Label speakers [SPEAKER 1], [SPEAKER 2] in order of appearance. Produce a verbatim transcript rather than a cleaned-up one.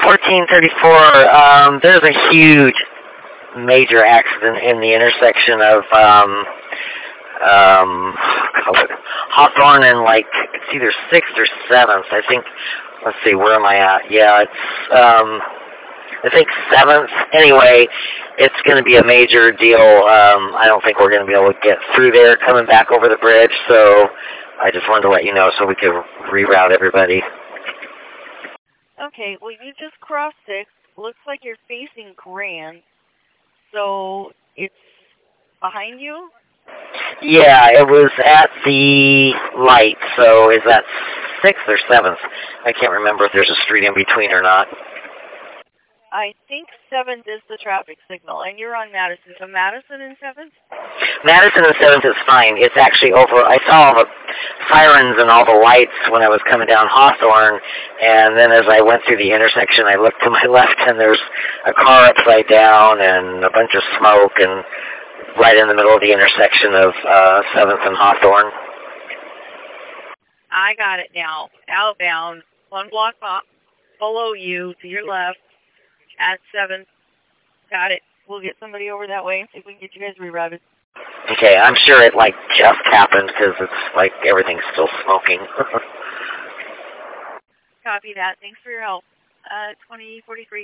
[SPEAKER 1] fourteen thirty-four, um, there's a huge major accident in the intersection of um, um, Hawthorne and, like, it's either sixth or seventh. I think, let's see, where am I at? Yeah, it's, um, I think seventh. Anyway, it's going to be a major deal. Um, I don't think we're going to be able to get through there coming back over the bridge, so I just wanted to let you know so we could reroute everybody.
[SPEAKER 2] Okay, well, you just crossed six. Looks like you're facing Grand. So it's behind you?
[SPEAKER 1] Yeah, it was at the light, so is that sixth or seventh? I can't remember if there's a street in between or not.
[SPEAKER 2] I think seventh is the traffic signal, and you're on Madison. So Madison and seventh?
[SPEAKER 1] Madison and seventh is fine. It's actually over. I saw all the sirens and all the lights when I was coming down Hawthorne, and then as I went through the intersection, I looked to my left, and there's a car upside down and a bunch of smoke, and right in the middle of the intersection of uh, seventh and Hawthorne.
[SPEAKER 2] I got it now. Outbound, one block up, below you, to your left, at seventh. Got it. We'll get somebody over that way and see if we can get you guys rerouted.
[SPEAKER 1] Okay, I'm sure it, like, just happened because it's, like, everything's still smoking.
[SPEAKER 2] Copy that. Thanks for your help. Uh, twenty forty-three.